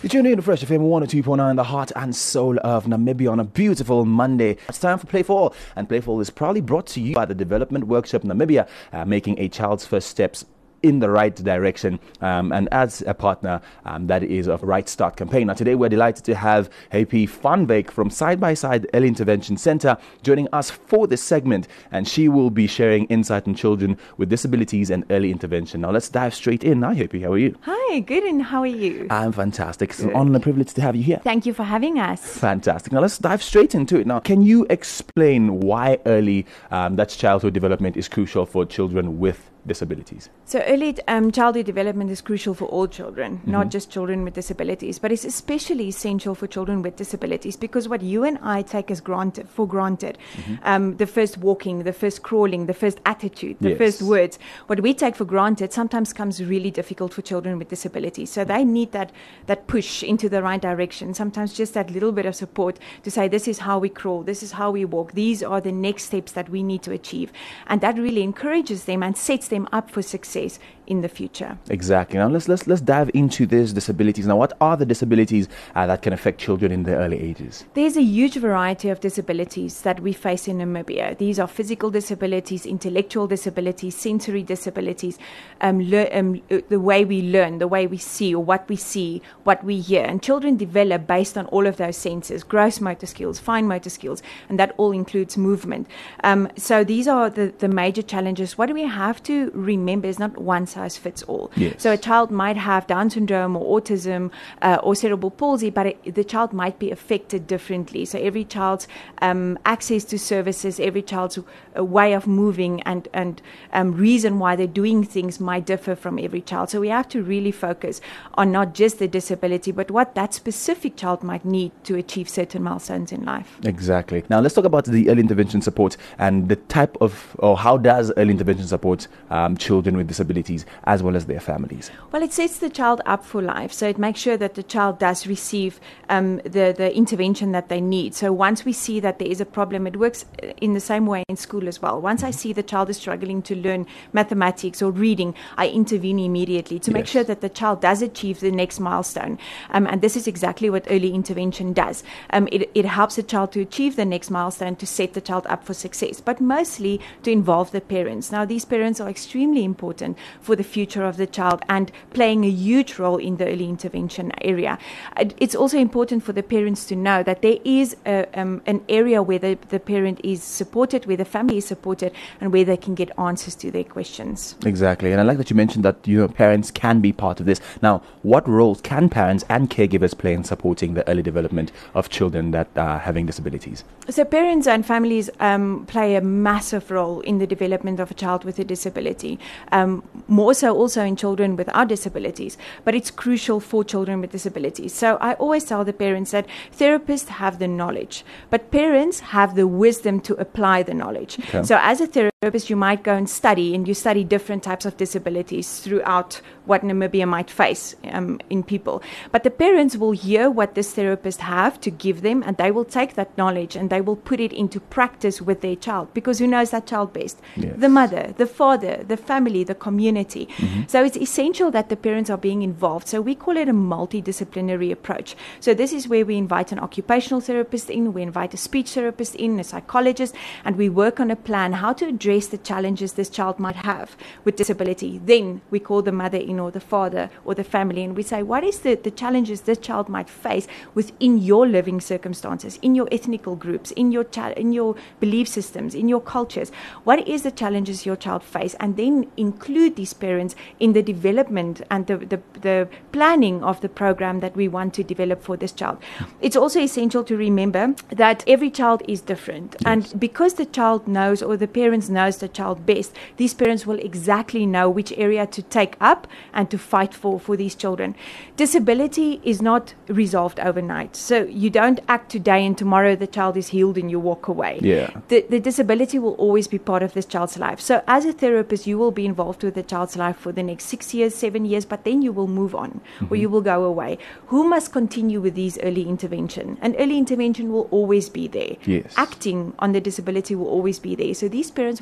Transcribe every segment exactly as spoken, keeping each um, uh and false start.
You're tuned in to Fresh F M one oh two point nine, the heart and soul of Namibia on a beautiful Monday. It's time for Play For All, and Play For All is proudly brought to you by the Development Workshop Namibia, uh, making a child's first steps in the right direction, um, and as a partner um, that is of Right Start campaign. Now today we're delighted to have H P Van Wyk from Side by Side Early Intervention Center joining us for this segment, and she will be sharing insight on children with disabilities and early intervention. Now let's dive straight in. Hi H P, how are you? Hi, good, and how are you? I'm fantastic. It's an honor and a privilege to have you here. Thank you for having us. Fantastic. Now let's dive straight into it. Now, can you explain why early, um, that's childhood development, is crucial for children with disabilities? So early um, childhood development is crucial for all children, Mm-hmm. not just children with disabilities, but it's especially essential for children with disabilities because what you and I take as granted, for granted, Mm-hmm. um, the first walking, the first crawling, the first attitude, the Yes. first words, what we take for granted sometimes comes really difficult for children with disabilities. So they need that, that push into the right direction, sometimes just that little bit of support to say, this is how we crawl, this is how we walk, these are the next steps that we need to achieve. And that really encourages them and sets them up for success in the future. Exactly. Now let's let's let's dive into these disabilities. Now, what are the disabilities uh, that can affect children in their early ages? There's a huge variety of disabilities that we face in Namibia. These are physical disabilities, intellectual disabilities, sensory disabilities, um, le- um, the way we learn, the way we see, or what we see, what we hear. And children develop based on all of those senses, gross motor skills, fine motor skills, and that all includes movement. Um, so these are the, the major challenges. What we have to remember is not one size fits all. Yes. So a child might have Down syndrome or autism uh, or cerebral palsy, but it, the child might be affected differently. So every child's um, access to services, every child's uh, way of moving and, and um, reason why they're doing things might differ from every child. So we have to really focus on not just the disability, but what that specific child might need to achieve certain milestones in life. Exactly. Now let's talk about the early intervention support and the type of, or how does early intervention support um, children with disabilities as well as their families? Well, it sets the child up for life. So it makes sure that the child does receive um, the, the intervention that they need. So once we see that there is a problem, it works in the same way in school as well. Once I see the child is struggling to learn mathematics or reading, I intervene immediately to make Yes. sure that the child does achieve the next milestone. Um, and this is exactly what early intervention does. Um, it, it helps the child to achieve the next milestone, to set the child up for success, but mostly to involve the parents. Now, these parents are extremely important for the future of the child and playing a huge role in the early intervention area. It's also important for the parents to know that there is a, um, an area where the, the parent is supported, where the family is supported, and where they can get answers to their questions. Exactly. And I like that you mentioned that your parents can be part of this. Now, what roles can parents and caregivers play in supporting the early development of children that are having disabilities? So parents and families um, play a massive role in the development of a child with a disability, um, more so also in children without disabilities, but it's crucial for children with disabilities. So I always tell the parents that therapists have the knowledge, but parents have the wisdom to apply the knowledge. Okay. So as a therapist, you might go and study, and you study different types of disabilities throughout what Namibia might face um, in people. But the parents will hear what this therapist have to give them, and they will take that knowledge and they will put it into practice with their child, because who knows that child best? Yes. The mother, the father, the family, the community. Mm-hmm. So it's essential that the parents are being involved. So we call it a multidisciplinary approach. So this is where we invite an occupational therapist in, we invite a speech therapist in, a psychologist, and we work on a plan how to address the challenges this child might have with disability. Then we call the mother in, or the father, or the family, and we say, what is the, the challenges this child might face within your living circumstances, in your ethnical groups, in your cha- in your belief systems, in your cultures? What is the challenges your child face? And then include these parents in the development and the, the, the planning of the program that we want to develop for this child. It's also essential to remember that every child is different. Yes. And because the child knows, or the parents knows the child best, these parents will exactly know which area to take up and to fight for for these children. Disability is not resolved overnight. So you don't act today and tomorrow the child is healed and you walk away. Yeah. The, the disability will always be part of this child's life. So as a therapist, you will be involved with the child's life for the next six years, seven years, but then you will move on, mm-hmm. or you will go away. Who must continue with these early intervention? And early intervention will always be there. Yes. Acting on the disability will always be there. So these parents will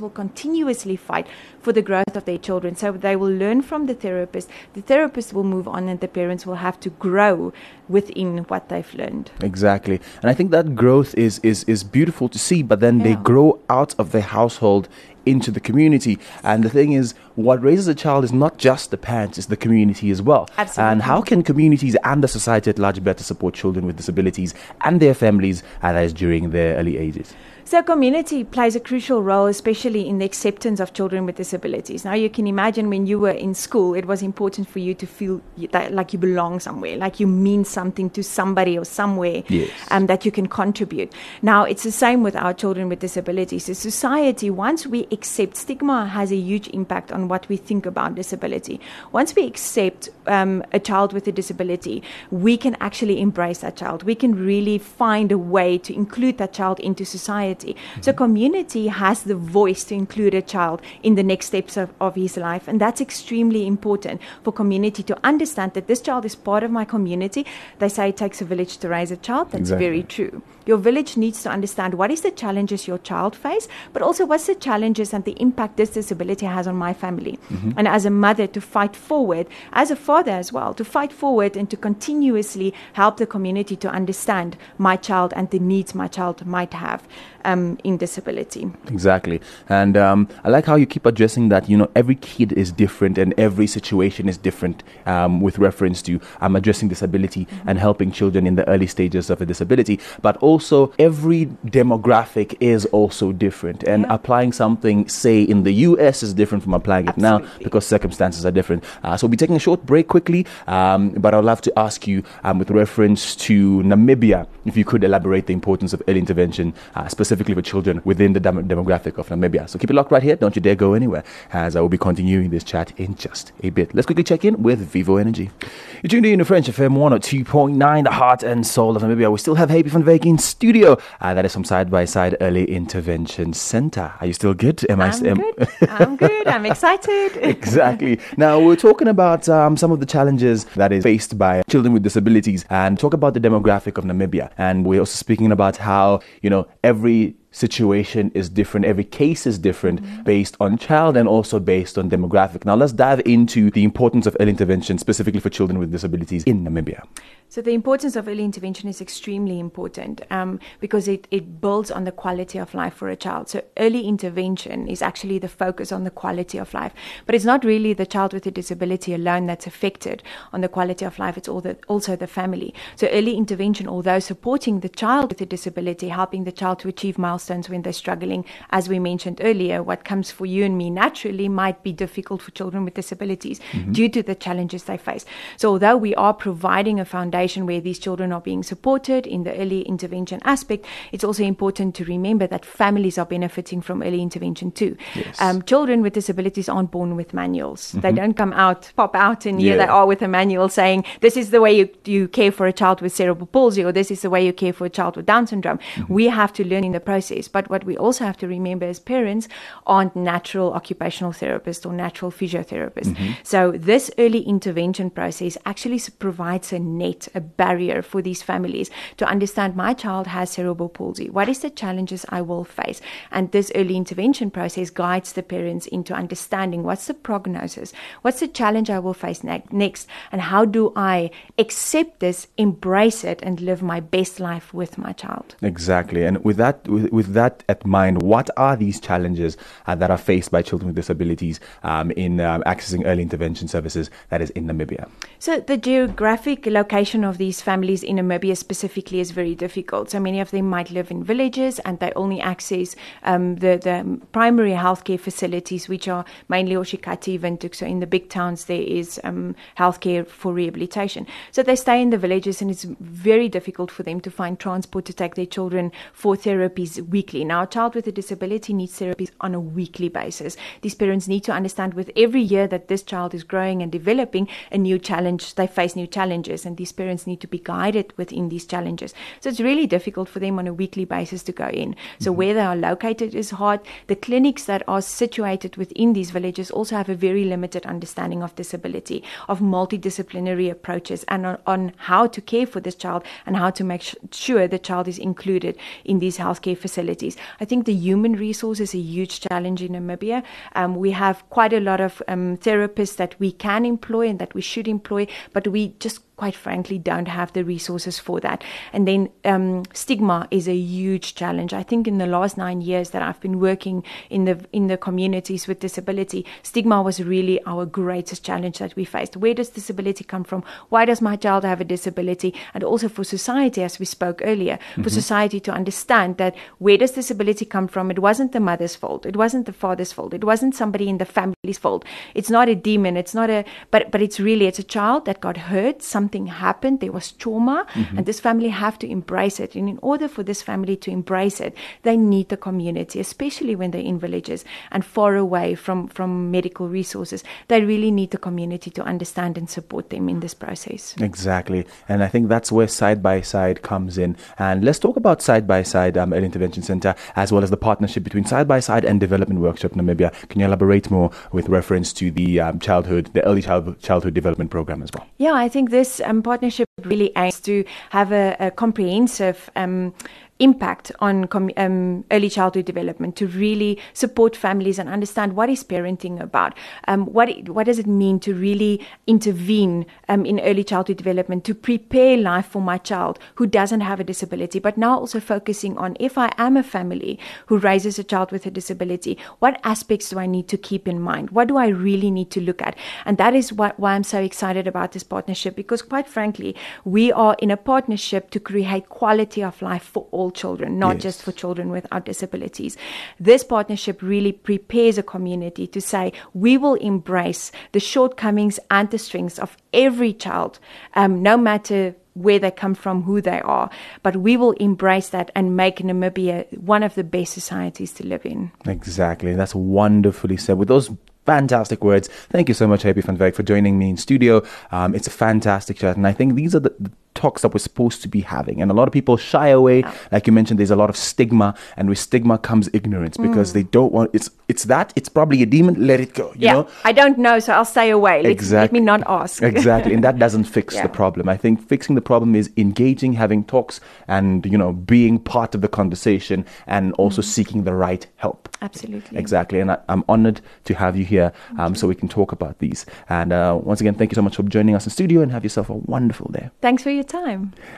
will continuously fight for the growth of their children. So they will learn from the therapist, the therapist will move on, and the parents will have to grow within what they've learned. Exactly. And I think that growth is is is beautiful to see, but then yeah. they grow out of the household into the community. And the thing is, what raises a child is not just the parents, it's the community as well. Absolutely. And how can communities and the society at large better support children with disabilities and their families, and that is during their early ages? So community plays a crucial role, especially in the acceptance of children with disabilities. Now, you can imagine when you were in school, it was important for you to feel that, like you belong somewhere, like you mean something to somebody or somewhere, yes. um, that you can contribute. Now, it's the same with our children with disabilities. So society, once we accept, stigma has a huge impact on what we think about disability. Once we accept um, a child with a disability, we can actually embrace that child. We can really find a way to include that child into society. Mm-hmm. So community has the voice to include a child in the next steps of, of his life, and that's extremely important for community to understand that this child is part of my community. They say it takes a village to raise a child. That's exactly. very true. Your village needs to understand what is the challenges your child face, but also what's the challenges and the impact this disability has on my family. Mm-hmm. And as a mother, to fight forward, as a father as well, to fight forward and to continuously help the community to understand my child and the needs my child might have um, in disability. Exactly. And um, I like how you keep addressing that, you know, every kid is different and every situation is different, um, with reference to um, addressing disability mm-hmm. and helping children in the early stages of a disability. But also every demographic is also different, and yeah. applying something, say, in the U S is different from applying it Absolutely. now because circumstances are different. Uh, so we'll be taking a short break quickly, um, but I'd love to ask you, um, with reference to Namibia, if you could elaborate the importance of early intervention, uh, specifically for children within the dem- demographic of Namibia. So keep it locked right here. Don't you dare go anywhere, as I will be continuing this chat in just a bit. Let's quickly check in with Vivo Energy. You're tuned in to French F M one oh two point nine, the heart and soul of Namibia. We still have Happy van Veek in studio. Uh, that is from Side by Side Early Intervention Center. Are you still good? Am I'm I st- good. I'm good. I'm excited. Exactly. Now, we're talking about um, some of the challenges that is faced by children with disabilities, and talk about the demographic of Namibia. And we're also speaking about how, you know, every situation is different, every case is different mm-hmm. based on child and also based on demographic. Now let's dive into the importance of early intervention specifically for children with disabilities in Namibia. So the importance of early intervention is extremely important um, because it, it builds on the quality of life for a child. So early intervention is actually the focus on the quality of life, but it's not really the child with a disability alone that's affected on the quality of life, it's all the, also the family. So early intervention, although supporting the child with a disability, helping the child to achieve milestones when they're struggling, as we mentioned earlier, what comes for you and me naturally might be difficult for children with disabilities mm-hmm. due to the challenges they face. So although we are providing a foundation where these children are being supported in the early intervention aspect, it's also important to remember that families are benefiting from early intervention too. Yes. Um, children with disabilities aren't born with manuals. Mm-hmm. They don't come out, pop out, and here yeah. they are with a manual saying, this is the way you, you care for a child with cerebral palsy, or this is the way you care for a child with Down syndrome. Mm-hmm. We have to learn in the process. But what we also have to remember as parents aren't natural occupational therapists or natural physiotherapists. Mm-hmm. So this early intervention process actually provides a net, a barrier for these families to understand my child has cerebral palsy. What is the challenges I will face? And this early intervention process guides the parents into understanding what's the prognosis, what's the challenge I will face ne- next, and how do I accept this, embrace it, and live my best life with my child. Exactly. And with that, with, with that at mind, what are these challenges uh, that are faced by children with disabilities um, in um, accessing early intervention services that is in Namibia? So the geographic location of these families in Namibia specifically is very difficult. So many of them might live in villages and they only access um, the, the primary healthcare facilities, which are mainly Oshikati, Windhoek. So in the big towns, there is um, healthcare for rehabilitation. So they stay in the villages, and it's very difficult for them to find transport to take their children for therapies weekly. Now, a child with a disability needs therapies on a weekly basis. These parents need to understand with every year that this child is growing and developing a new challenge, they face new challenges, and these parents need to be guided within these challenges. So it's really difficult for them on a weekly basis to go in. So mm-hmm. where they are located is hard. The clinics that are situated within these villages also have a very limited understanding of disability, of multidisciplinary approaches, and on, on how to care for this child and how to make sh- sure the child is included in these healthcare facilities facilities. I think the human resource is a huge challenge in Namibia. Um, we have quite a lot of um, therapists that we can employ and that we should employ, but we just quite frankly don't have the resources for that. And then um, stigma is a huge challenge. I think in the last nine years that I've been working in the in the communities with disability, stigma was really our greatest challenge that we faced. Where does disability come from? Why does my child have a disability? And also for society, as we spoke earlier, mm-hmm. for society to understand that where does disability come from? It wasn't the mother's fault. It wasn't the father's fault. It wasn't somebody in the family's fault. It's not a demon. It's not a, but, but it's really, it's a child that got hurt. Something happened, there was trauma, mm-hmm. and this family have to embrace it. And in order for this family to embrace it, they need the community, especially when they're in villages and far away from, from medical resources. They really need the community to understand and support them in this process. Exactly. And I think that's where Side by Side comes in. And let's talk about Side by Side um, Early Intervention Center, as well as the partnership between Side by Side and Development Workshop Namibia. Can you elaborate more with reference to the um, childhood, the early child, childhood development program as well? Yeah, I think this um, partnership really aims to have a, a comprehensive um, impact on com- um, early childhood development, to really support families and understand what is parenting about, um, what it, what does it mean to really intervene um, in early childhood development, to prepare life for my child who doesn't have a disability, but now also focusing on, if I am a family who raises a child with a disability, what aspects do I need to keep in mind? What do I really need to look at? And that is what, why I'm so excited about this partnership, because quite frankly, we are in a partnership to create quality of life for all children, not yes. just for children without disabilities. This partnership really prepares a community to say, we will embrace the shortcomings and the strengths of every child, um, no matter where they come from, who they are, but we will embrace that and make Namibia one of the best societies to live in. Exactly. That's wonderfully said. With those fantastic words, thank you so much, Happy van Wyk, for joining me in studio. Um, it's a fantastic chat, and I think these are the, the talks that we're supposed to be having, and a lot of people shy away. Oh. Like you mentioned, there's a lot of stigma, and with stigma comes ignorance, because mm. they don't want, it's it's that, it's probably a demon, let it go, you yeah, know? I don't know, so I'll stay away. Let, exactly. let me not ask. Exactly, and that doesn't fix yeah. the problem. I think fixing the problem is engaging, having talks, and, you know, being part of the conversation, and also mm. seeking the right help. Absolutely. Exactly, and I, I'm honored to have you here um, so we can talk about these. And uh, once again, thank you so much for joining us in studio, and have yourself a wonderful day. Thanks for your time.